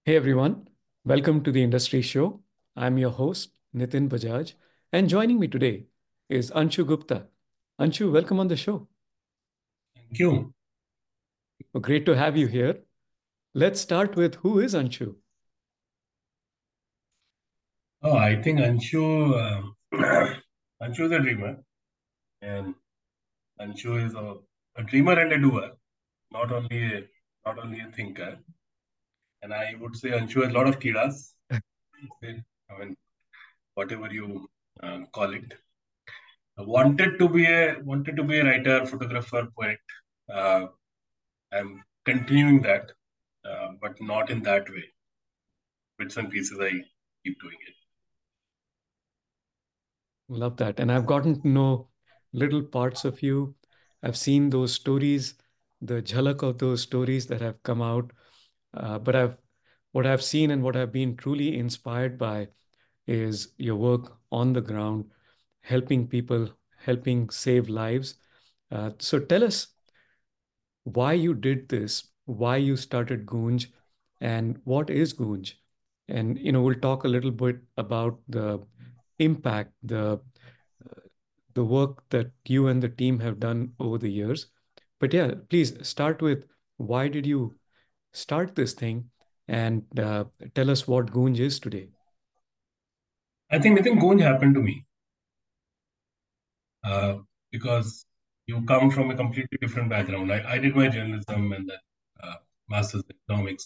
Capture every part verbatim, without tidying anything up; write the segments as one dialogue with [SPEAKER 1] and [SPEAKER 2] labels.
[SPEAKER 1] Hey everyone, welcome to the Industry Show. I'm your host, Nitin Bajaj, and joining me today is Anshu Gupta. Anshu, welcome on the show.
[SPEAKER 2] Thank you.
[SPEAKER 1] Well, great to have you here. Let's start with who is Anshu?
[SPEAKER 2] Oh, I think Anshu, um, Anshu is a dreamer, and Anshu is a, a dreamer and a doer, not only a, not only a thinker. And I would say Anshu has a lot of kidas. I mean, whatever you uh, call it. I wanted to be a wanted to be a writer, photographer, poet. Uh, I'm continuing that, uh, but not in that way. Bits and pieces, I keep doing it.
[SPEAKER 1] Love that. And I've gotten to know little parts of you. I've seen those stories, the jhalak of those stories that have come out. Uh, but I've what I've seen and what I've been truly inspired by is your work on the ground, helping people, helping save lives. Uh, so tell us why you did this, why you started Goonj, and what is Goonj. And you know, we'll talk a little bit about the impact, the the work that you and the team have done over the years. But yeah, please start with why did you start this thing, and uh, tell us what Goonj is today.
[SPEAKER 2] I think Nitin Gonj happened to me. uh, because you come from a completely different background. I, I did my journalism and then uh, master's in economics,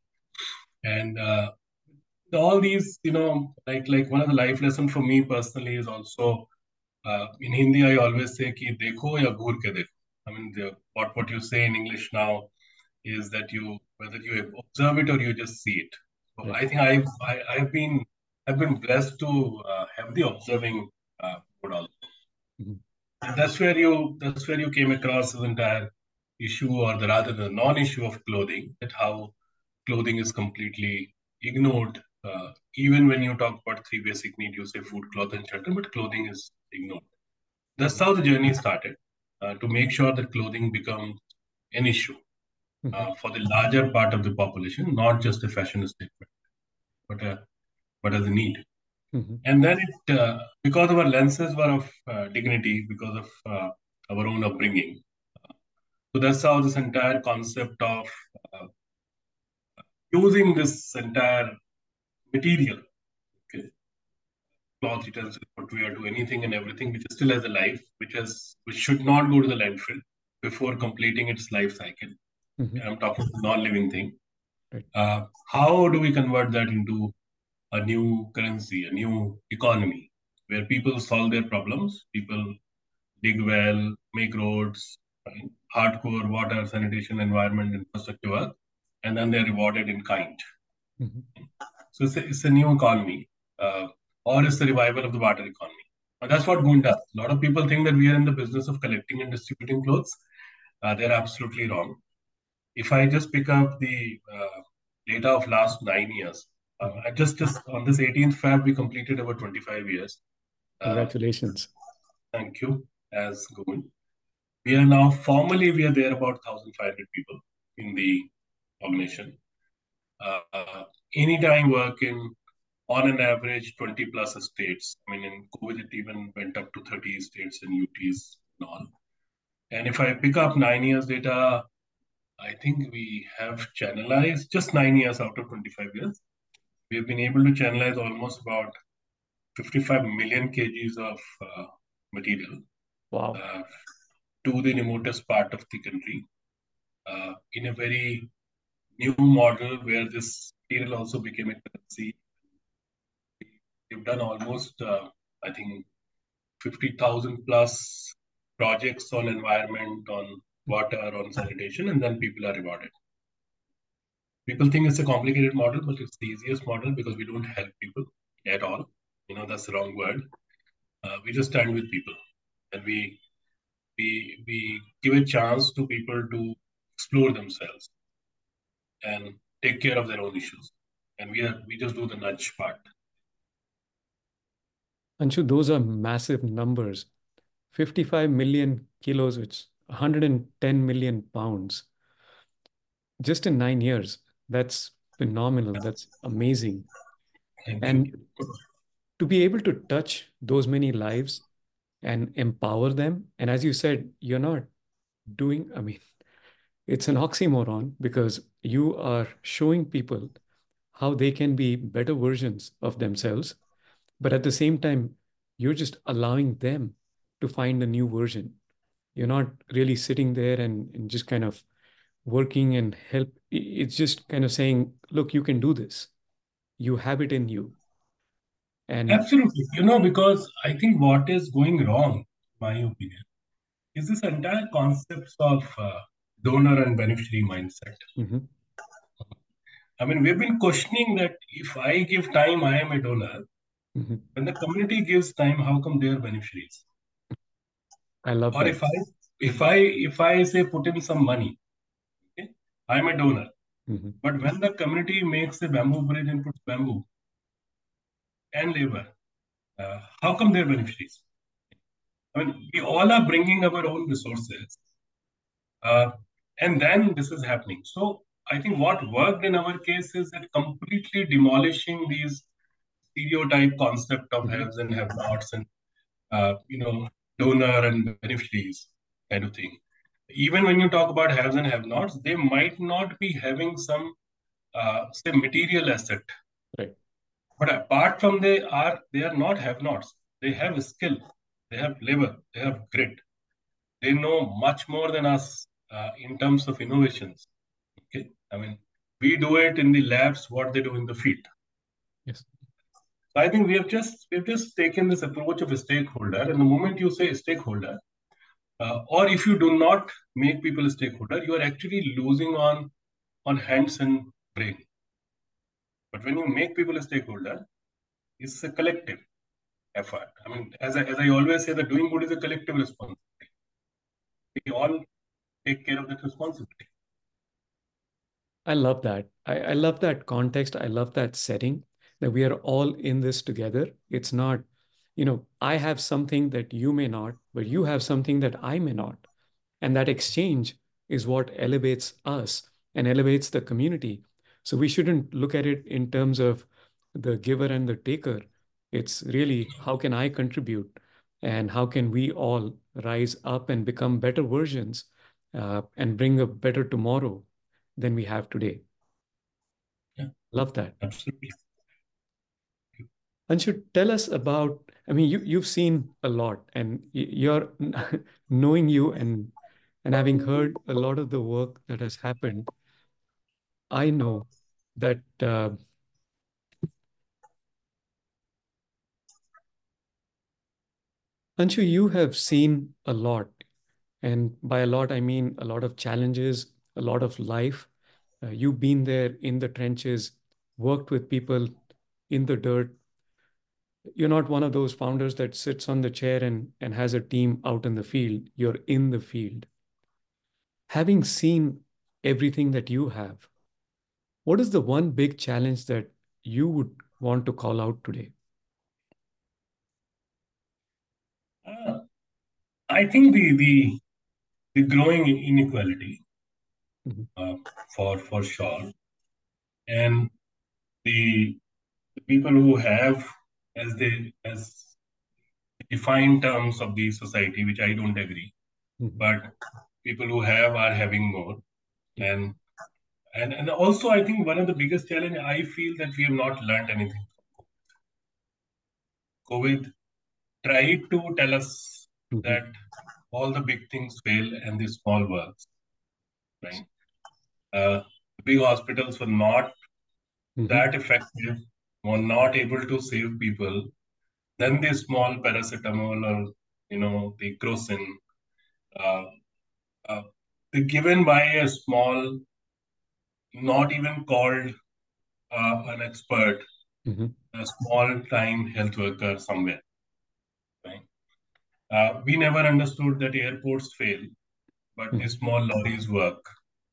[SPEAKER 2] and uh, all these, you know, like like one of the life lessons for me personally is also uh, in Hindi. I always say कि देखो या घूर के देखो. I mean, the, what what you say in English now is that you whether you observe it or you just see it. So
[SPEAKER 1] Right.
[SPEAKER 2] I think I've I, I've been I've been blessed to uh, have the observing uh, mode also.
[SPEAKER 1] Mhm.
[SPEAKER 2] And that's where you that's where you came across this entire issue, or the rather the non-issue of clothing, that how clothing is completely ignored. Uh, even when you talk about three basic needs, you say food, cloth, and shelter, but clothing is ignored. That's
[SPEAKER 1] Mhm.
[SPEAKER 2] how the journey started, uh, to make sure that clothing becomes an issue
[SPEAKER 1] Mhm.
[SPEAKER 2] uh, for the larger part of the population, not just a fashion statement, but a, but as a need.
[SPEAKER 1] Mhm.
[SPEAKER 2] And then it, uh, because our lenses were of uh, dignity, because of uh, our own upbringing. So that's how this entire concept of uh, using this entire material, okay, cloth, utensils, footwear, to anything and everything which still has a life, which has which should not go to the landfill before completing its life cycle.
[SPEAKER 1] Mhm.
[SPEAKER 2] I'm talking non-living thing.
[SPEAKER 1] Right.
[SPEAKER 2] Uh, how do we convert that into a new currency, a new economy, where people solve their problems, people dig well, make roads, right? Hardcore water, sanitation, environment, infrastructure work, and then they're rewarded in kind.
[SPEAKER 1] Mhm.
[SPEAKER 2] So it's a, it's a new economy, uh, or it's the revival of the barter economy. And that's what Goon does. A lot of people think that we are in the business of collecting and distributing clothes. Uh, they're absolutely wrong. If I just pick up the uh, data of last nine years, uh,
[SPEAKER 1] Mhm.
[SPEAKER 2] I just, just on this eighteenth Feb, we completed over twenty-five years. Uh,
[SPEAKER 1] Congratulations.
[SPEAKER 2] thank you, as Goon. We are now formally we are there about one thousand five hundred people in the organization. Uh, anytime work in on an average twenty plus states. I mean, in COVID, it even went up to thirty states and U Ts and all. And if I pick up nine years data, I think we have channelized just nine years out of twenty-five years. We've been able to channelize almost about fifty-five million kgs of uh, material
[SPEAKER 1] Wow.
[SPEAKER 2] uh, to the remotest part of the country uh, in a very new model where this material also became a currency. We've done almost, uh, I think, fifty thousand plus projects on environment, on water, on sanitation, and then people are rewarded. People think it's a complicated model, but it's the easiest model because we don't help people at all. You know, that's the wrong word. Uh, we just stand with people, and we we we give a chance to people to explore themselves and take care of their own issues. And we are we just do the nudge part.
[SPEAKER 1] Anshu, those are massive numbers. fifty-five million kilos, which is one hundred ten million pounds, just in nine years. That's phenomenal. That's amazing.
[SPEAKER 2] Thank you.
[SPEAKER 1] And to be able to touch those many lives and empower them. And as you said, you're not doing, I mean, it's an oxymoron because you are showing people how they can be better versions of themselves. But at the same time, you're just allowing them to find a new version. You're not really sitting there and, and just kind of working and help. It's just kind of saying, look, you can do this. You have it in you. And
[SPEAKER 2] Absolutely. You know, because I think what is going wrong, in my opinion, is this entire concept of uh, donor and beneficiary mindset.
[SPEAKER 1] mhm,
[SPEAKER 2] I mean, we've been questioning that if I give time, I am a donor.
[SPEAKER 1] mhm.
[SPEAKER 2] When the community gives time, how come they are beneficiaries?
[SPEAKER 1] I love
[SPEAKER 2] Or
[SPEAKER 1] that.
[SPEAKER 2] if I if I if I say put in some money, okay, I'm a donor.
[SPEAKER 1] Mhm.
[SPEAKER 2] But when the community makes a bamboo bridge and puts bamboo and labor, uh, how come they're beneficiaries? I mean, we all are bringing our own resources, uh, and then this is happening. So I think what worked in our case is that completely demolishing these stereotype concept of
[SPEAKER 1] Mhm.
[SPEAKER 2] haves and have-nots and uh, you know donor and beneficiaries kind of thing. Even when you talk about haves and have-nots, they might not be having some uh, say material asset,
[SPEAKER 1] Right.
[SPEAKER 2] but apart from they are they are not have-nots. They have skill, they have labor, they have grit. They know much more than us uh, in terms of innovations. Okay, I mean we do it in the labs, what they do in the field.
[SPEAKER 1] Yes.
[SPEAKER 2] So I think we have just we've just taken this approach of a stakeholder, and the moment you say stakeholder, uh, or if you do not make people a stakeholder, you are actually losing on on hands and brain. But when you make people a stakeholder, it's a collective effort. I mean, as I, as I always say, that doing good is a collective responsibility. We all take care of that responsibility.
[SPEAKER 1] I love that. I, I love that context. I love that setting that we are all in this together. It's not, you know, I have something that you may not, but you have something that I may not. And that exchange is what elevates us and elevates the community. So we shouldn't look at it in terms of the giver and the taker. It's really how can I contribute and how can we all rise up and become better versions uh, and bring a better tomorrow than we have today.
[SPEAKER 2] Yeah,
[SPEAKER 1] Love that.
[SPEAKER 2] absolutely.
[SPEAKER 1] Anshu, tell us about, I mean, you, you've seen a lot and y- you're knowing you and and having heard a lot of the work that has happened, I know that uh, Anshu, you have seen a lot. And by a lot, I mean a lot of challenges, a lot of life. Uh, you've been there in the trenches, worked with people in the dirt. You're not one of those founders that sits on the chair and, and has a team out in the field. You're in the field. Having seen everything that you have, what is the one big challenge that you would want to call out today?
[SPEAKER 2] Uh, I think the the the growing inequality
[SPEAKER 1] Mhm.
[SPEAKER 2] uh, for for sure, and the, the people who have as they as defined terms of the society, which I don't agree,
[SPEAKER 1] Mhm.
[SPEAKER 2] but people who have are having more,
[SPEAKER 1] Yeah.
[SPEAKER 2] and and and also I think one of the biggest challenge I feel that we have not learned anything. COVID tried to tell us
[SPEAKER 1] Mhm.
[SPEAKER 2] that all the big things fail and the small works,
[SPEAKER 1] Yes.
[SPEAKER 2] right? Uh, big hospitals were not
[SPEAKER 1] Mhm.
[SPEAKER 2] that effective, were not able to save people. Then the small paracetamol or you know the crocin, uh, uh, the given by a small, not even called uh, an expert,
[SPEAKER 1] Mhm.
[SPEAKER 2] a small time health worker somewhere, right? Uh, we never understood that airports fail, but the
[SPEAKER 1] Mhm.
[SPEAKER 2] small lorries work.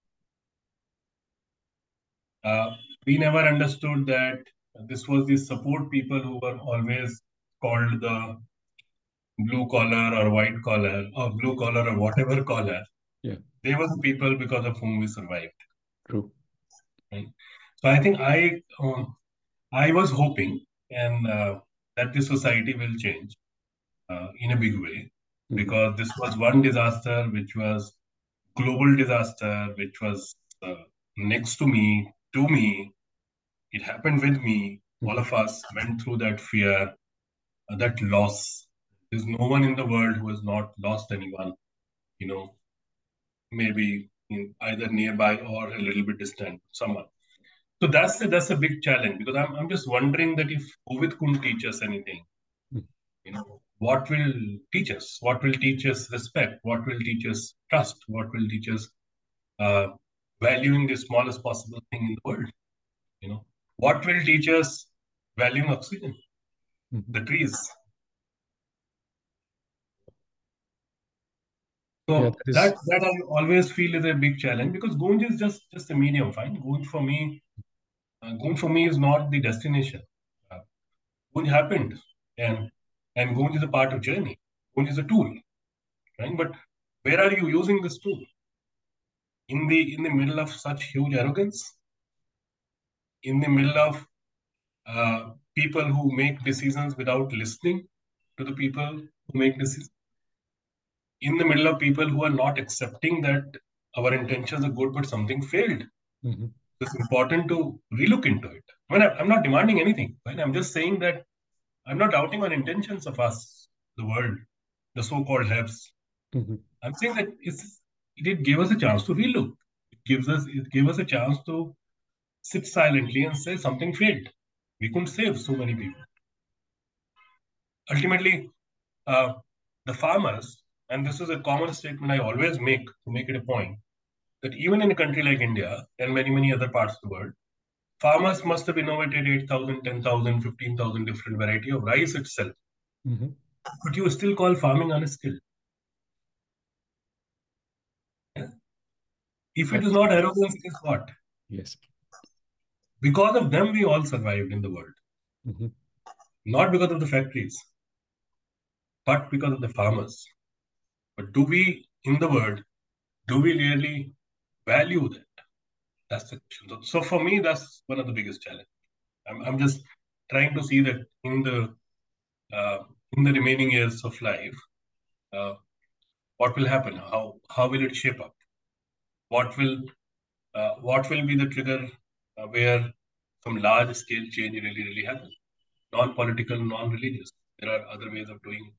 [SPEAKER 2] Uh, we never understood that this was the support people who were always called the blue collar or white collar or blue collar or whatever collar.
[SPEAKER 1] Yeah.
[SPEAKER 2] They were the people because of whom we survived.
[SPEAKER 1] True.
[SPEAKER 2] Right? So I think I um, I was hoping and uh, that the society will change uh, in a big way,
[SPEAKER 1] Mhm.
[SPEAKER 2] because this was one disaster which was global disaster, which was uh, next to me, to me. It happened with me. All
[SPEAKER 1] Mhm.
[SPEAKER 2] of us went through that fear, uh, that loss. There's no one in the world who has not lost anyone, you know, maybe in either nearby or a little bit distant, someone. So that's a, that's a big challenge, because I'm, I'm just wondering that if COVID couldn't teach us anything,
[SPEAKER 1] Mhm.
[SPEAKER 2] you know, what will teach us? What will teach us respect? What will teach us trust? What will teach us uh, valuing the smallest possible thing in the world? You know, what will teach us valuing oxygen,
[SPEAKER 1] Mhm.
[SPEAKER 2] the trees?
[SPEAKER 1] Yeah,
[SPEAKER 2] So
[SPEAKER 1] that is.
[SPEAKER 2] that that I always feel is a big challenge, because Gunj is just just a medium. Fine, Gunj for me, uh, Gunj for me is not the destination. Uh, Gunj happened, and and Gunj is a part of journey. Gunj is a tool, right? But where are you using this tool? In the in the middle of such huge arrogance, in the middle of uh, people who make decisions without listening to the people who make decisions, in the middle of people who are not accepting that our intentions are good but something failed.
[SPEAKER 1] Mhm.
[SPEAKER 2] It's important to relook into it. I mean, I- I'm not demanding anything, right? I'm just saying that I'm not doubting on intentions of us, the world, the so-called haves.
[SPEAKER 1] Mhm.
[SPEAKER 2] I'm saying that it's, it did give us a chance to relook. It gives us it gave us a chance to sit silently and say something failed. We couldn't save so many people. Ultimately, uh, the farmers, and this is a common statement I always make to make it a point, that even in a country like India and many, many other parts of the world, farmers must have innovated eight thousand, ten thousand, fifteen thousand different variety of rice itself.
[SPEAKER 1] Mhm.
[SPEAKER 2] But you still call farming unskilled. Yeah? If it is
[SPEAKER 1] That's.
[SPEAKER 2] not arrogance, it is what?
[SPEAKER 1] Yes.
[SPEAKER 2] Because of them, we all survived in the world.
[SPEAKER 1] Mhm.
[SPEAKER 2] Not because of the factories, but because of the farmers. But do we, in the world, do we really value that? That's the question. So, so for me, that's one of the biggest challenges. I'm, I'm just trying to see that in the uh, in the remaining years of life, uh, what will happen? How how will it shape up? What will uh, what will be the trigger uh, where some large scale change really really happens? Non-political, non-religious. There are other ways of doing.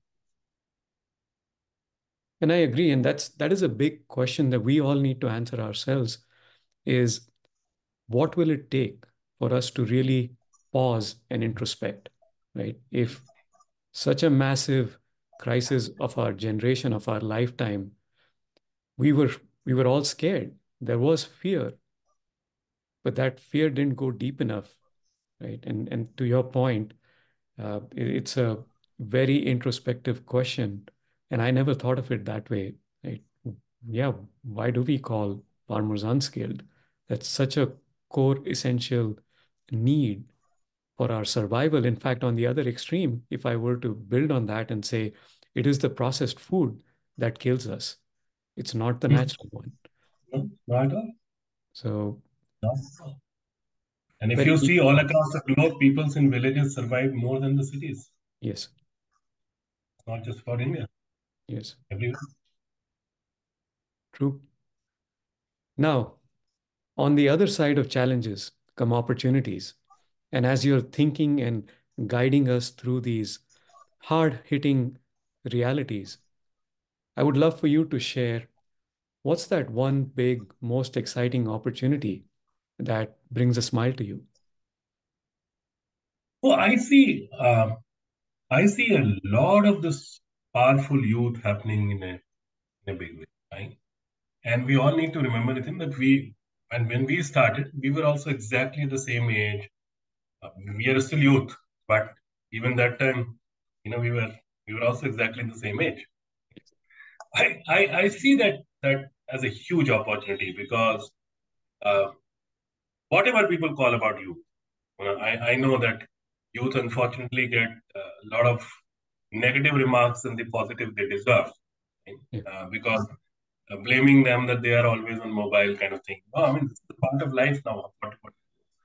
[SPEAKER 1] And I agree. And that's that is a big question that we all need to answer ourselves is what will it take for us to really pause and introspect, right? If such a massive crisis of our generation, of our lifetime, we were we were all scared. There was fear, but that fear didn't go deep enough, right? And and to your point, uh, it- it's a very introspective question, and I never thought of it that way, right? Yeah, why do we call farmers unskilled? That's such a core essential need for our survival. In fact, on the other extreme, if I were to build on that and say it is the processed food that kills us, it's not the
[SPEAKER 2] Hmm.
[SPEAKER 1] natural one.
[SPEAKER 2] No, not at all.
[SPEAKER 1] So,
[SPEAKER 2] No. And if
[SPEAKER 1] very
[SPEAKER 2] you
[SPEAKER 1] deep
[SPEAKER 2] see all
[SPEAKER 1] thoughts.
[SPEAKER 2] across the globe, peoples in villages survive more than the cities.
[SPEAKER 1] Yes,
[SPEAKER 2] It's not just for India.
[SPEAKER 1] yes,
[SPEAKER 2] Everywhere.
[SPEAKER 1] true. Now, on the other side of challenges come opportunities. And as you're thinking and guiding us through these hard hitting realities, I would love for you to share what's that one big, most exciting opportunity that brings a smile to you?
[SPEAKER 2] Oh, I see. Uh, I see a lot of this powerful youth happening in a in a big way, right? And we all need to remember the thing that we, and when we started, we were also exactly the same age. Uh, we are still youth, but even that time, you know, we were we were also exactly the same age. I I, I see that that as a huge opportunity, because uh, whatever people call about youth, uh, I I know that youth unfortunately get uh, a lot of negative remarks and the positive they deserve, right?
[SPEAKER 1] Yeah.
[SPEAKER 2] Uh, because uh, blaming them that they are always on mobile kind of thing. No, I mean, it's part of life now. What, what?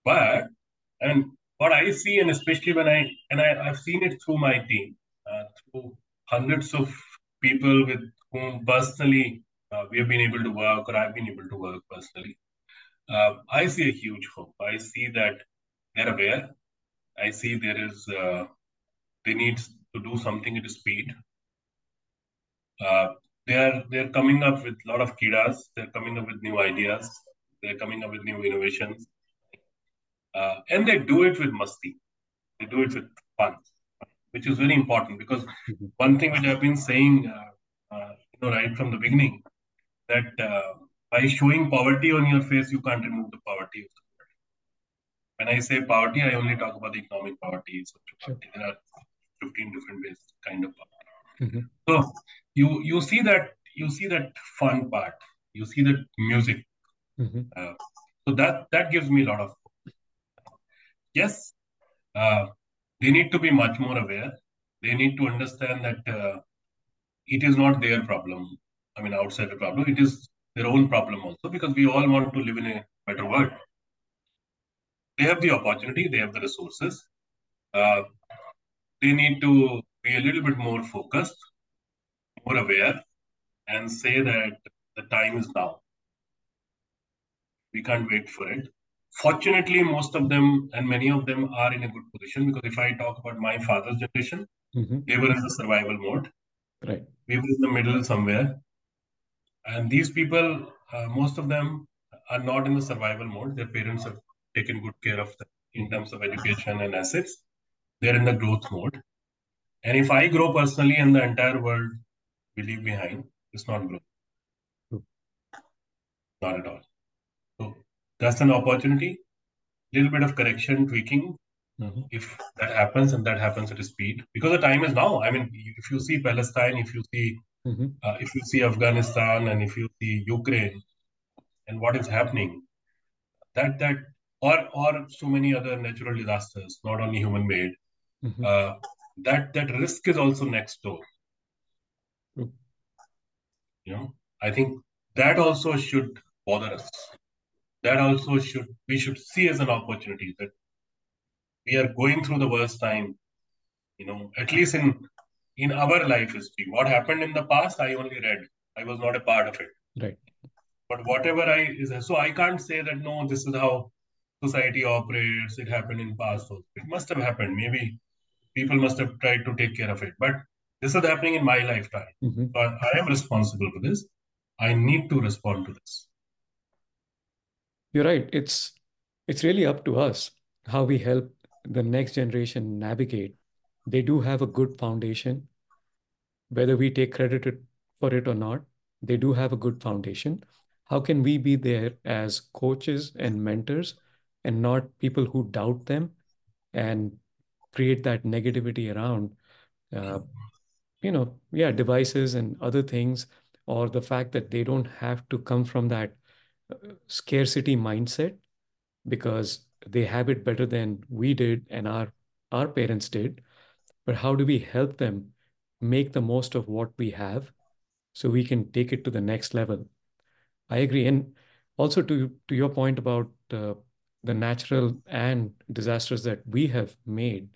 [SPEAKER 2] But and what I see, and especially when I and I, I've seen it through my team, uh, through hundreds of people with whom personally uh, we have been able to work, or I've been able to work personally. Uh, I see a huge hope. I see that they're aware. I see there is uh, they need to do something at speed. Uh, they are they're coming up with a lot of kidas. They're coming up with new ideas. They're coming up with new innovations, uh, and they do it with musti. They do it with fun, which is very important because
[SPEAKER 1] Mhm.
[SPEAKER 2] one thing which I've been saying, uh, uh, you know, right from the beginning, that uh, by showing poverty on your face, you can't remove the poverty. When I say poverty, I only talk about the economic poverty, social
[SPEAKER 1] Sure.
[SPEAKER 2] poverty. There are fifteen different ways kind of poverty.
[SPEAKER 1] Mhm.
[SPEAKER 2] So you you see that you see that fun part. You see that music.
[SPEAKER 1] Mhm.
[SPEAKER 2] Uh, so that that gives me a lot of yes. Uh, they need to be much more aware. They need to understand that uh, it is not their problem. I mean, outside the problem, it is their own problem also because we all want to live in a better world. They have the opportunity. They have the resources. Uh, they need to be a little bit more focused, more aware, and say that the time is now. We can't wait for it. Fortunately, most of them and many of them are in a good position because if I talk about my father's generation,
[SPEAKER 1] Mhm.
[SPEAKER 2] they were in the survival mode.
[SPEAKER 1] Right.
[SPEAKER 2] We were in the middle somewhere. And these people, uh, most of them are not in the survival mode. Their parents have taken good care of them in
[SPEAKER 1] Mhm.
[SPEAKER 2] terms of education and assets. They're in the growth mode. And if I grow personally and the entire world we leave behind, it's not growth,
[SPEAKER 1] True.
[SPEAKER 2] not at all. So that's an opportunity, little bit of correction, tweaking. Uh,
[SPEAKER 1] Mhm.
[SPEAKER 2] if that happens and that happens at a speed, because the time is now. I mean, if you see Palestine, if you see
[SPEAKER 1] Mhm.
[SPEAKER 2] uh, if you see Afghanistan, and if you see Ukraine, and what is happening, that that or or so many other natural disasters, not only human made,
[SPEAKER 1] Mhm.
[SPEAKER 2] uh, that that risk is also next door.
[SPEAKER 1] True.
[SPEAKER 2] You know, I think that also should bother us. That also should we should see as an opportunity that we are going through the worst time. You know, at least in in our life history, what happened in the past, I only read. I was not a part of it.
[SPEAKER 1] Right.
[SPEAKER 2] But whatever I is so I can't say that no, this is how society operates. It happened in past also. It must have happened. Maybe people must have tried to take care of it. But this is happening in my lifetime.
[SPEAKER 1] Mhm.
[SPEAKER 2] So I, I am responsible for this. I need to respond to this.
[SPEAKER 1] You're right. It's it's really up to us how we help the next generation navigate. They do have a good foundation, whether we take credit it- for it or not. They do have a good foundation. How can we be there as coaches and mentors and not people who doubt them and create that negativity around, uh, you know, yeah, devices and other things, or the fact that they don't have to come from that uh, scarcity mindset because they have it better than we did and our our parents did. But how do we help them make the most of what we have so we can take it to the next level? I agree. And also to to your point about uh, the natural and disasters that we have made,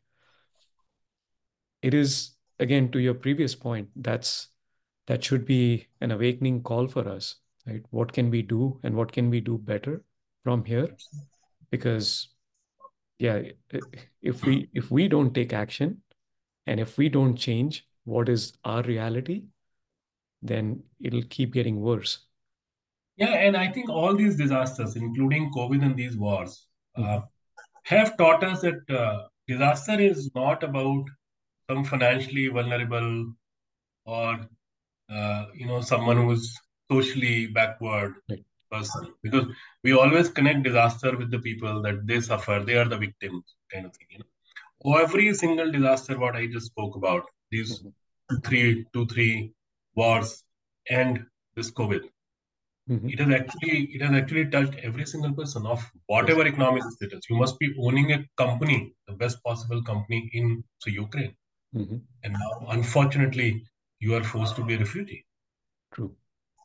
[SPEAKER 1] it is again to your previous point, that's that should be an awakening call for us, right? What can we do and what can we do better from here? Because yeah, if we if we don't take action and if we don't change what is our reality, then it'll keep getting worse.
[SPEAKER 2] Yeah, and I think all these disasters, including COVID and these wars, uh,
[SPEAKER 1] Mhm.
[SPEAKER 2] have taught us that uh, disaster is not about some financially vulnerable or uh, you know someone who's socially backward
[SPEAKER 1] Right.
[SPEAKER 2] person because we always connect disaster with the people that they suffer, they are the victims kind of thing, you know. Every single disaster what I just spoke about, these
[SPEAKER 1] Mhm.
[SPEAKER 2] two three two three wars and this COVID,
[SPEAKER 1] Mhm.
[SPEAKER 2] it has actually it has actually touched every single person of
[SPEAKER 1] Yes.
[SPEAKER 2] whatever economic status. You must be owning a company, the best possible company in so Ukraine,
[SPEAKER 1] Mhm.
[SPEAKER 2] and now unfortunately you are forced to be a refugee.
[SPEAKER 1] True.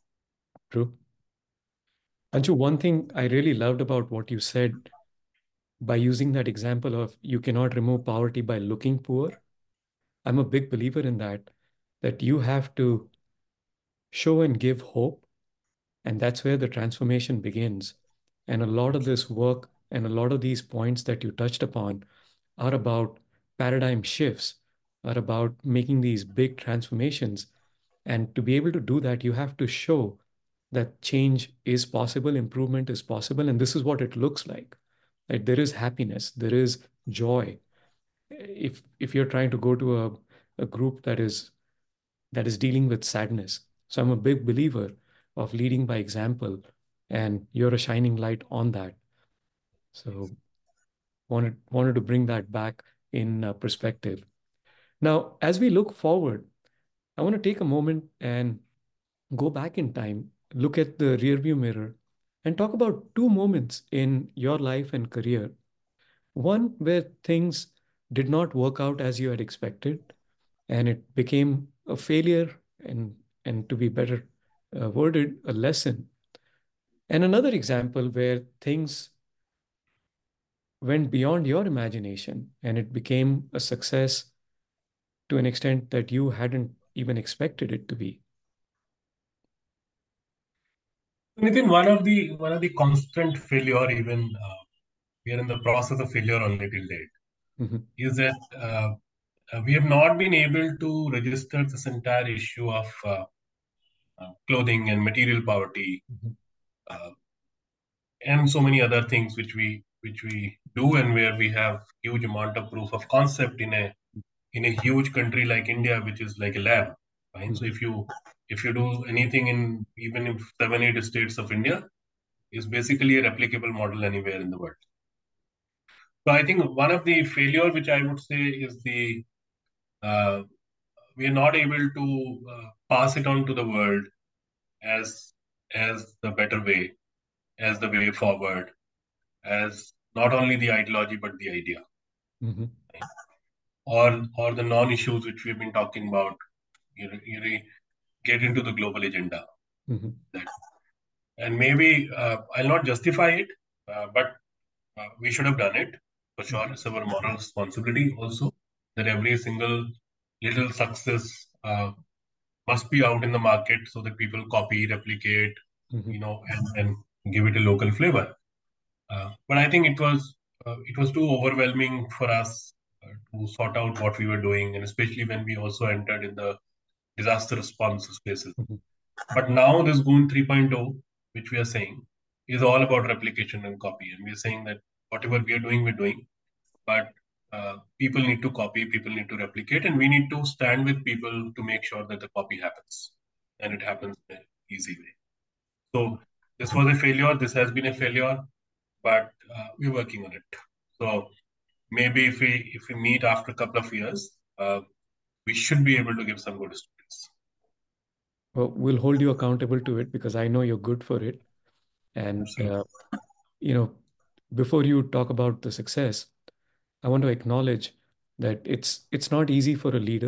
[SPEAKER 1] True. Anju, one thing I really loved about what you said by using that example of you cannot remove poverty by looking poor. I'm a big believer in that, that you have to show and give hope. And that's where the transformation begins. And a lot of this work and a lot of these points that you touched upon are about paradigm shifts, are about making these big transformations. And to be able to do that, you have to show that change is possible, improvement is possible, and this is what it looks like. Right? There is happiness, there is joy. If if you're trying to go to a, a group that is that is dealing with sadness. So I'm a big believer of leading by example, and you're a shining light on that. So wanted wanted to bring that back in uh, perspective. Now, as we look forward, I want to take a moment and go back in time, look at the rearview mirror, and talk about two moments in your life and career. One where things did not work out as you had expected, and it became a failure, and and to be better uh, worded, a lesson. And another example where things went beyond your imagination and it became a success to an extent that you hadn't even expected it to be.
[SPEAKER 2] Nitin, one of the one of the constant failure, even uh, we are in the process of failure only till date,
[SPEAKER 1] Mhm,
[SPEAKER 2] is that uh, uh, we have not been able to register this entire issue of uh, uh, clothing and material poverty,
[SPEAKER 1] mhm,
[SPEAKER 2] uh, and so many other things which we which we do, and where we have huge amount of proof of concept in a in a huge country like India, which is like a lab. Fine. So
[SPEAKER 1] mhm,
[SPEAKER 2] if you if you do anything in even if seven eight states of India, is basically a replicable model anywhere in the world. So I think one of the failure which I would say is the uh, we are not able to uh, pass it on to the world as as the better way, as the way forward, as not only the ideology but the idea,
[SPEAKER 1] mhm,
[SPEAKER 2] or or the non-issues which we've been talking about. You, you really get into the global agenda.
[SPEAKER 1] mhm,
[SPEAKER 2] That and maybe uh, I'll not justify it, uh, but uh, we should have done it for sure.
[SPEAKER 1] mhm,
[SPEAKER 2] It's our moral responsibility also that every single little success uh, must be out in the market so that people copy, replicate,
[SPEAKER 1] mhm,
[SPEAKER 2] you know, and, and give it a local flavor. Uh, but I think it was uh, it was too overwhelming for us uh, to sort out what we were doing, and especially when we also entered in the disaster response spaces.
[SPEAKER 1] mhm,
[SPEAKER 2] But now this Goon 3.0, which we are saying, is all about replication and copy, and we are saying that whatever we are doing, we're doing, but uh, people need to copy, people need to replicate, and we need to stand with people to make sure that the copy happens, and it happens in an easy way. So this was a failure. This has been a failure, but uh, we're working on it. So maybe if we if we meet after a couple of years, uh, we should be able to give some good stories.
[SPEAKER 1] Well, we'll hold you accountable to it because I know you're good for it. And,
[SPEAKER 2] Absolutely.
[SPEAKER 1] uh, you know, before you talk about the success, I want to acknowledge that it's it's not easy for a leader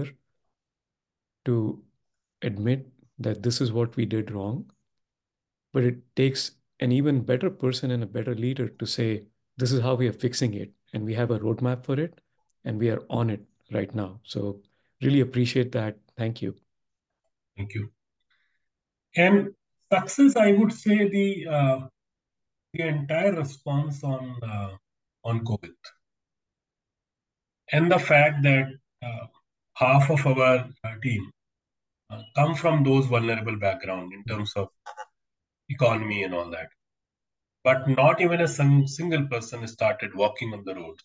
[SPEAKER 1] to admit that this is what we did wrong, but it takes an even better person and a better leader to say, this is how we are fixing it, and we have a roadmap for it, and we are on it right now. So really appreciate that. Thank you.
[SPEAKER 2] Thank you. And success, I would say the uh, the entire response on uh, on COVID, and the fact that uh, half of our uh, team uh, come from those vulnerable background in
[SPEAKER 1] Mhm,
[SPEAKER 2] terms of economy and all that. But not even a sing- single person started walking on the roads.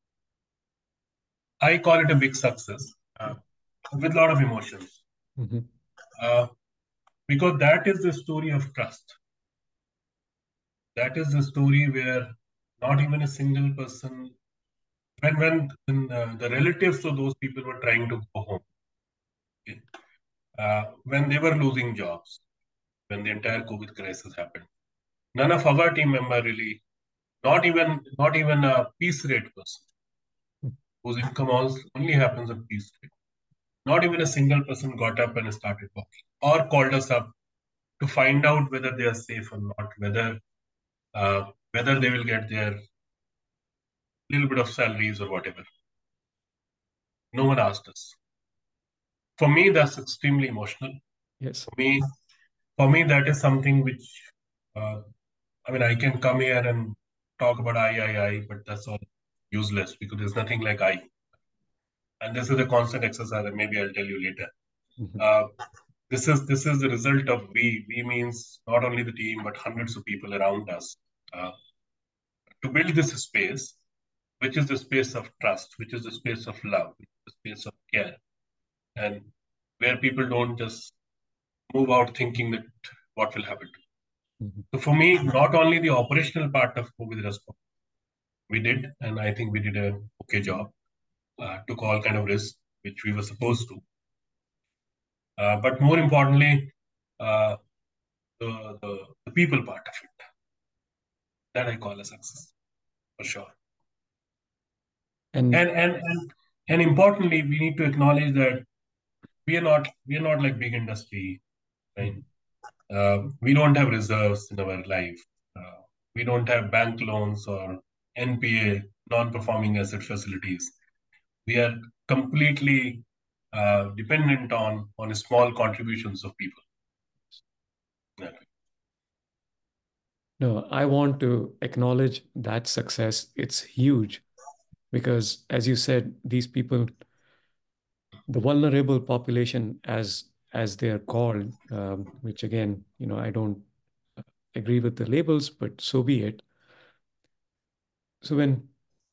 [SPEAKER 2] I call it a big success uh, with a lot of emotions
[SPEAKER 1] mhm,
[SPEAKER 2] uh, because that is the story of trust. That is the story where not even a single person, when when, when uh, the relatives of those people were trying to go home, okay, uh, when they were losing jobs, when the entire COVID crisis happened, none of our team member really, not even not even a piece rate person whose income only happens on piece rate. Not even a single person got up and started walking or called us up to find out whether they are safe or not, whether uh, whether they will get their little bit of salaries or whatever. No one asked us. For me, that's extremely emotional.
[SPEAKER 1] Yes.
[SPEAKER 2] For me, for me, that is something which, uh, I mean, I can come here and talk about I, I, I, but that's all useless because there's nothing like I. And this is a constant exercise, and maybe I'll tell you later.
[SPEAKER 1] Mhm.
[SPEAKER 2] Uh, this is this is the result of we. We means not only the team, but hundreds of people around us. Uh, to build this space, which is the space of trust, which is the space of love, which is the space of care, and where people don't just move out thinking that what will happen.
[SPEAKER 1] Mhm.
[SPEAKER 2] So for me, not only the operational part of COVID response, we did, and I think we did a okay job. Uh, took all kind of risks which we were supposed to, uh, but more importantly, uh, the, the the people part of it that I call a success for sure.
[SPEAKER 1] And
[SPEAKER 2] And and and and importantly, we need to acknowledge that we are not we are not like big industry, right?
[SPEAKER 1] Mhm.
[SPEAKER 2] Uh, we don't have reserves in our life. Uh, we don't have bank loans or N P A, non-performing asset facilities. We are completely uh, dependent on on small contributions of people. Yeah.
[SPEAKER 1] no, I want to acknowledge that success. It's huge because, as you said, these people, the vulnerable population, as as they are called, um, which again, you know, I don't agree with the labels, but so be it. So when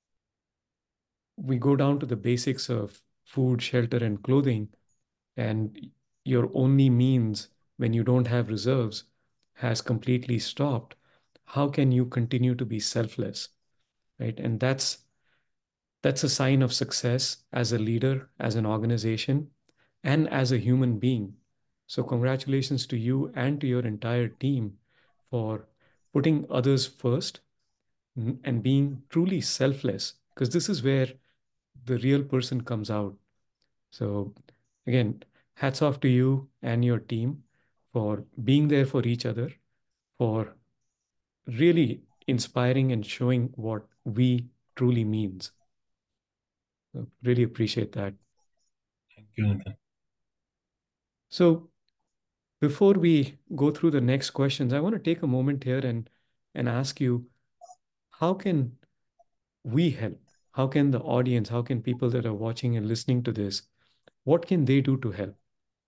[SPEAKER 1] we go down to the basics of food, shelter, and clothing, and your only means when you don't have reserves has completely stopped, how can you continue to be selfless, right? And that's that's a sign of success as a leader, as an organization, and as a human being. So congratulations to you and to your entire team for putting others first and being truly selfless, because this is where the real person comes out. So, again, hats off to you and your team for being there for each other, for really inspiring and showing what we truly means. So really appreciate that.
[SPEAKER 2] Thank you, Nathan.
[SPEAKER 1] So, before we go through the next questions, I want to take a moment here and and ask you, how can we help? How can the audience, how can people that are watching and listening to this, what can they do to help?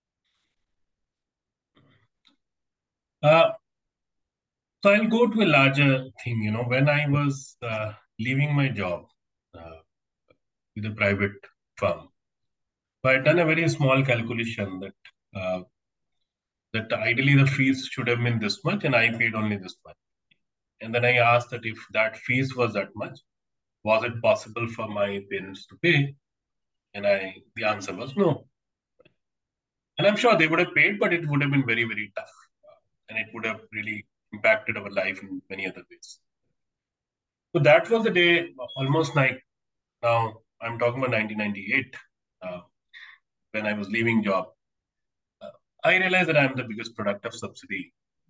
[SPEAKER 2] Uh, so I'll go to a larger thing. You know, when I was uh, leaving my job uh, with a private firm, so I'd done a very small calculation that uh, that ideally the fees should have been this much, and I paid only this much. And then I asked that if that fees was that much, was it possible for my parents to pay? And I the answer was no. And I'm sure they would have paid, but it would have been very, very tough. Uh, and it would have really impacted our life in many other ways. So that was the day, almost like now, I'm talking about nineteen ninety-eight, uh, when I was leaving job. Uh, I realized that I'm the biggest product of subsidy.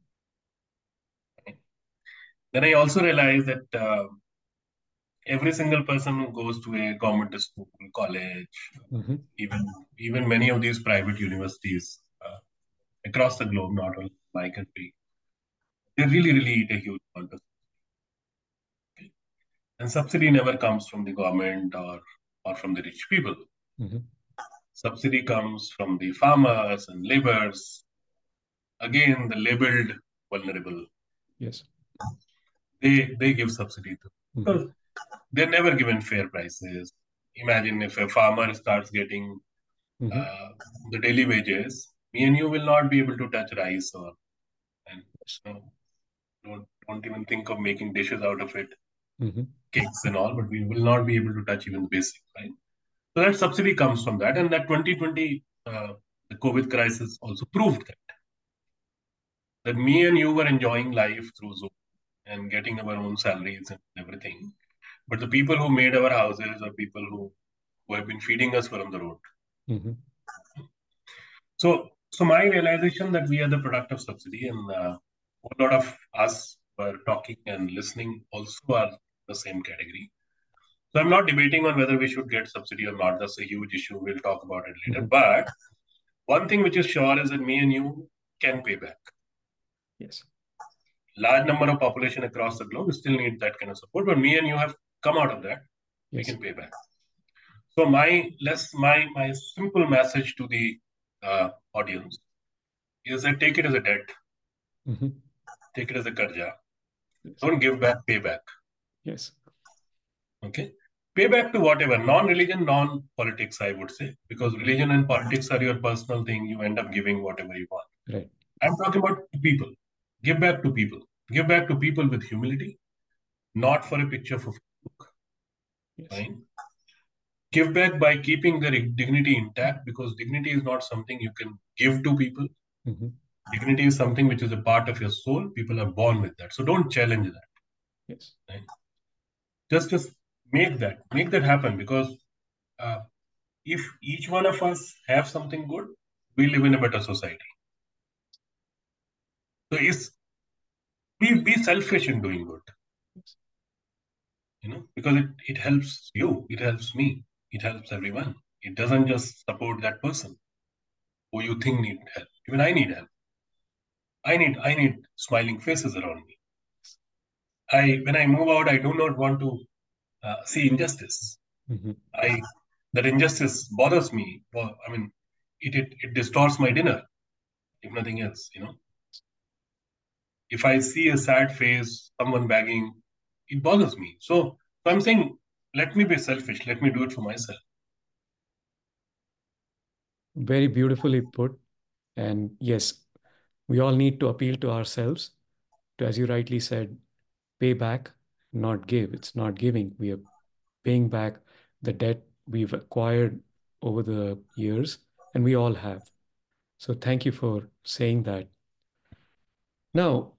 [SPEAKER 2] Then I also realized that uh, every single person who goes to a government school, college,
[SPEAKER 1] Mhm.
[SPEAKER 2] even even many of these private universities uh, across the globe, not only my country, they really, really eat a huge amount of subsidy. And subsidy never comes from the government or or from the rich people.
[SPEAKER 1] Mhm.
[SPEAKER 2] Subsidy comes from the farmers and laborers. Again, the labeled vulnerable.
[SPEAKER 1] Yes.
[SPEAKER 2] They they give subsidy to
[SPEAKER 1] Mhm.
[SPEAKER 2] because they're never given fair prices. Imagine if a farmer starts getting
[SPEAKER 1] Mhm.
[SPEAKER 2] uh, the daily wages, me and you will not be able to touch rice or and
[SPEAKER 1] Yes.
[SPEAKER 2] you know, don't don't even think of making dishes out of it,
[SPEAKER 1] Mhm.
[SPEAKER 2] cakes and all, but we will not be able to touch even the basic, right? So that subsidy comes from that, and that twenty twenty, uh, the COVID crisis also proved that that me and you were enjoying life through Zoom and getting our own salaries and everything, but the people who made our houses or people who who have been feeding us were on the road.
[SPEAKER 1] Mhm.
[SPEAKER 2] So, so my realization that we are the product of subsidy, and uh, a lot of us were talking and listening also are the same category. So I'm not debating on whether we should get subsidy or not. That's a huge issue. We'll talk about it later.
[SPEAKER 1] Mhm.
[SPEAKER 2] But one thing which is sure is that me and you can pay back.
[SPEAKER 1] Yes.
[SPEAKER 2] Large number of population across the globe still need that kind of support, but me and you have come out of that. We
[SPEAKER 1] Yes.
[SPEAKER 2] can pay back. So my less my my simple message to the uh, audience is that take it as a debt,
[SPEAKER 1] Mhm.
[SPEAKER 2] take it as a karja.
[SPEAKER 1] Yes.
[SPEAKER 2] Don't give back, pay back.
[SPEAKER 1] Yes.
[SPEAKER 2] Okay, pay back to whatever non-religion, non-politics, I would say, because
[SPEAKER 1] Mhm.
[SPEAKER 2] religion and politics are your personal thing. You end up giving whatever you want.
[SPEAKER 1] Right.
[SPEAKER 2] I'm talking about people. Give back to people. Give back to people with humility, not for a picture for Facebook.
[SPEAKER 1] Yes.
[SPEAKER 2] Fine. Give back by keeping their dignity intact because dignity is not something you can give to people.
[SPEAKER 1] Mhm.
[SPEAKER 2] Dignity is something which is a part of your soul. People are born with that. So don't challenge that.
[SPEAKER 1] Yes.
[SPEAKER 2] Right? Just just make that make that happen because uh, if each one of us have something good, we live in a better society. So it's be be selfish in doing good,
[SPEAKER 1] Yes.
[SPEAKER 2] you know, because it, it helps you, it helps me, it helps everyone. It doesn't just support that person who you think need help. Even I need help. I need I need smiling faces around me. I when I move out, I do not want to uh, see injustice.
[SPEAKER 1] Mhm.
[SPEAKER 2] I that injustice bothers me. Well, I mean, it, it it distorts my dinner, if nothing else. You know, if I see a sad face, someone begging, it bothers me. So, so I'm saying, let me be selfish. Let me do it for myself.
[SPEAKER 1] Very beautifully put. And yes, we all need to appeal to ourselves to, as you rightly said, pay back, not give. It's not giving. We are paying back the debt we've acquired over the years, and we all have. So thank you for saying that. Now,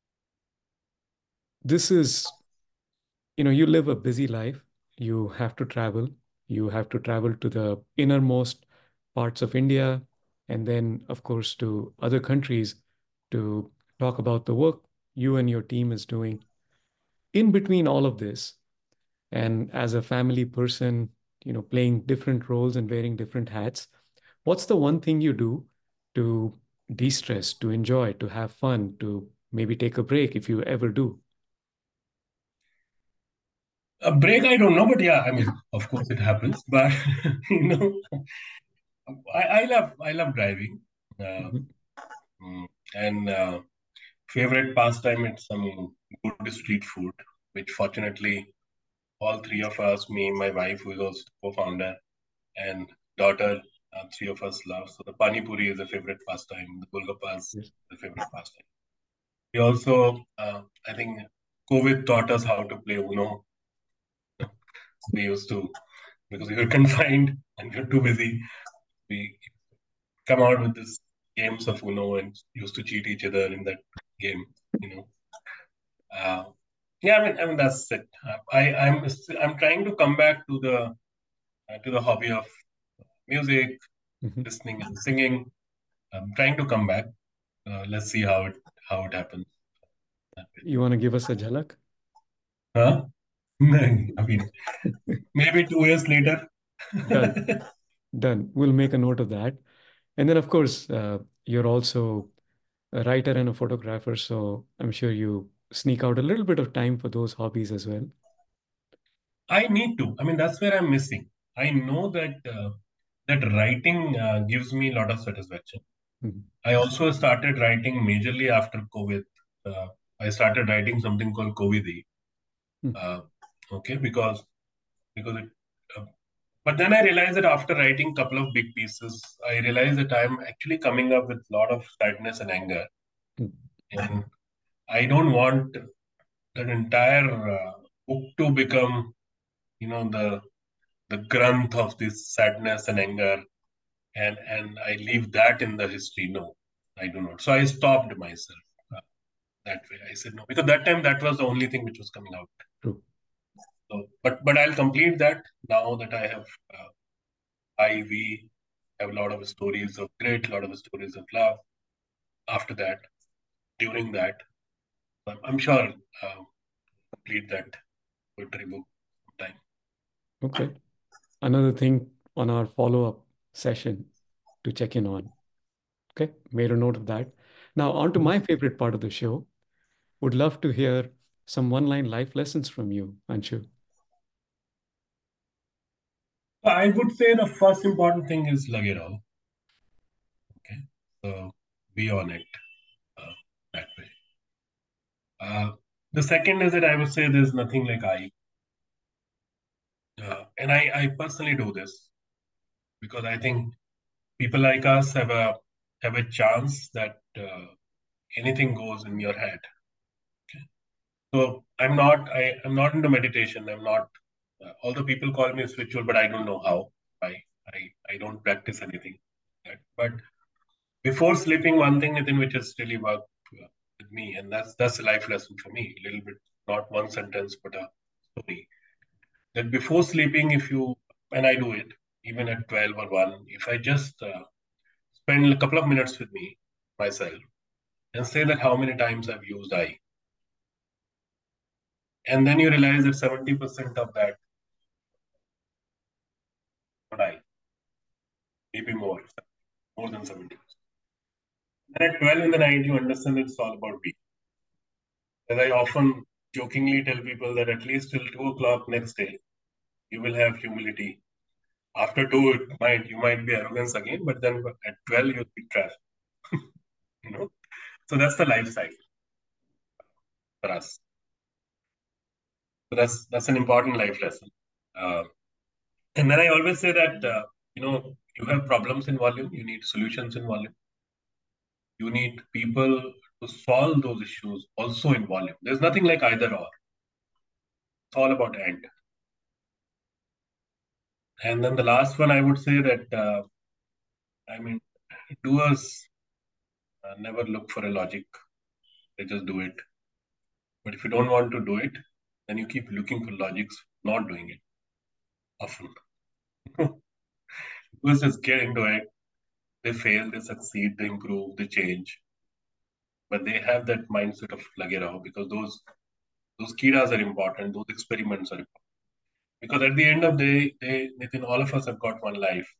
[SPEAKER 1] this is, you know, you live a busy life. You have to travel. You have to travel to the innermost parts of India, and then, of course, to other countries to talk about the work you and your team is doing. In between all of this, and as a family person, you know, playing different roles and wearing different hats, what's the one thing you do to de-stress, to enjoy, to have fun, to maybe take a break if you ever do?
[SPEAKER 2] A break, I don't know, but yeah, I mean, of course it happens. But you know, I, I love I love driving, uh,
[SPEAKER 1] Mhm.
[SPEAKER 2] mm, and uh, favorite pastime it's some good street food, which fortunately all three of us, me, my wife, who is also co-founder, and daughter, uh, three of us love. So the pani puri is a favorite pastime. The golgappa is
[SPEAKER 1] Yes.
[SPEAKER 2] the favorite pastime. We also, uh, I think, COVID taught us how to play Uno. We used to because we were confined and we were too busy. We come out with this games of Uno and used to cheat each other in that game. You know, uh, yeah. I mean, I mean that's it. Uh, I, I'm I'm trying to come back to the uh, to the hobby of music,
[SPEAKER 1] Mhm.
[SPEAKER 2] listening and singing. I'm trying to come back. Uh, let's see how it how it happens.
[SPEAKER 1] You want to give us a jhalak?
[SPEAKER 2] Huh? I mean, maybe two years later.
[SPEAKER 1] Done. Done. We'll make a note of that. And then, of course, uh, you're also a writer and a photographer, so I'm sure you sneak out a little bit of time for those hobbies as well.
[SPEAKER 2] I need to. I mean, that's where I'm missing. I know that uh, that writing uh, gives me a lot of satisfaction.
[SPEAKER 1] Mhm.
[SPEAKER 2] I also started writing majorly after COVID. Uh, I started writing something called Covidi.
[SPEAKER 1] Mhm.
[SPEAKER 2] Uh, okay, because because it. Uh, but then I realized that after writing a couple of big pieces, I realized that I'm actually coming up with a lot of sadness and anger,
[SPEAKER 1] Mhm.
[SPEAKER 2] and I don't want that entire uh, book to become, you know, the the grunt of this sadness and anger, and and I leave that in the history. No, I do not. So I stopped myself uh, that way. I said no because that time that was the only thing which was coming out.
[SPEAKER 1] True.
[SPEAKER 2] So, but but I'll complete that now that I have uh, I we have a lot of stories of great, lot of stories of love. After that, during that, I'm, I'm sure uh, complete that poetry book sometime.
[SPEAKER 1] Okay. Another thing on our follow-up session to check in on. Okay. Made a note of that. Now, on to my favorite part of the show. Would love to hear some one-line life lessons from you, Anshu.
[SPEAKER 2] I would say the first important thing is lage raho. Okay, so be on it uh, that way. Uh, the second is that I would say there's nothing like I, uh, and I, I personally do this because I think people like us have a have a chance that uh, anything goes in your head. So I'm not I am not into meditation. I'm not. Uh, although people call me spiritual, but I don't know how. I I I don't practice anything. Like that. But before sleeping, one thing within which has really worked uh, with me, and that's that's a life lesson for me. A little bit, not one sentence, but a story. That before sleeping, if you and I do it, even at twelve or one, if I just uh, spend a couple of minutes with me myself and say that how many times I've used I, and then you realize that seventy percent of that not I, maybe more, more than seventy percent. And at twelve in the night, you understand it's all about me. As I often jokingly tell people that at least till two o'clock next day, you will have humility. After two, it might you might be arrogance again, but then at twelve you'll be trash. You know, so that's the life cycle for us. So that's that's an important life lesson. Uh, and then I always say that uh, you know you have problems in volume, you need solutions in volume, you need people to solve those issues also in volume. There's nothing like either or. It's all about and. And then the last one, I would say that uh, I mean, doers uh, never look for a logic; they just do it. But if you don't want to do it, then you keep looking for logics, not doing it often. Doers just get into it. They fail, they succeed, they improve, they change. But they have that mindset of lagera because those those kiras are important, those experiments are important. Because at the end of the day, they, Nitin, all of us have got one life.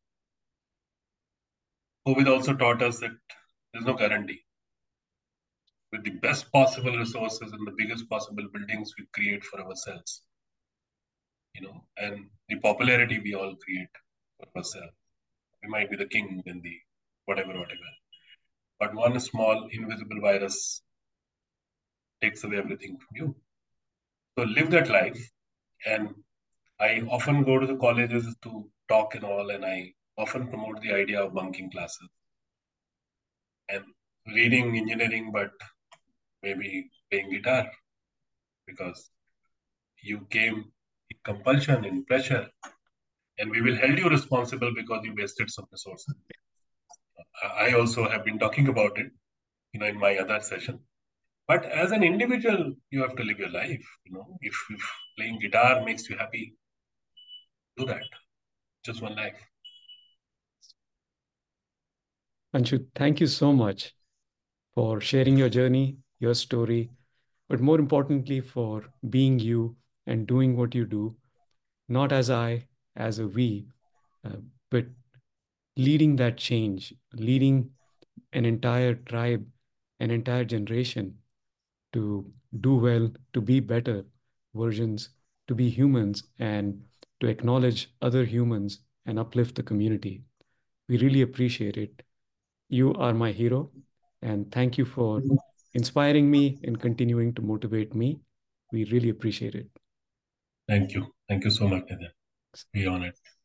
[SPEAKER 2] COVID also taught us that there's no guarantee. With the best possible resources and the biggest possible buildings we create for ourselves, you know, and the popularity we all create for ourselves. We might be the king in the whatever, whatever. But one small invisible virus takes away everything from you. So live that life. And I often go to the colleges to talk and all, and I often promote the idea of bunking classes and reading engineering, but maybe playing guitar because you came in compulsion, in pressure, and we will hold you responsible because you wasted some resources. I also have been talking about it, you know, in my other session. But as an individual, you have to live your life. You know, if, if playing guitar makes you happy, do that. Just one life.
[SPEAKER 1] Anshu, thank you so much for sharing your journey, your story, but more importantly, for being you and doing what you do, not as I, as a we, uh, but leading that change, leading an entire tribe, an entire generation to do well, to be better versions, to be humans, and to acknowledge other humans and uplift the community. We really appreciate it. You are my hero, and thank you for inspiring me and continuing to motivate me. We really appreciate it.
[SPEAKER 2] Thank you. Thank you so much, Nathan. Be on it.